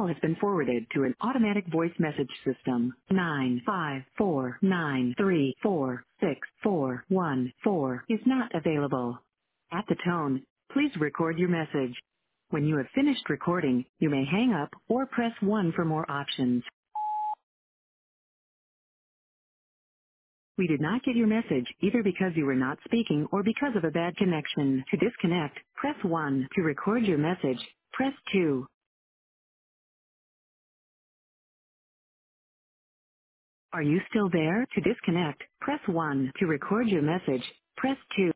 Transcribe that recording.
has been forwarded to an automatic voice message system. 954934641 is not available. At the tone, please record your message. When you have finished recording, you may hang up or press 1 for more options. We did not get your message either because you were not speaking or because of a bad connection. To disconnect, press 1. To record your message, press 2. Are you still there? To disconnect, press 1. To record your message, press 2.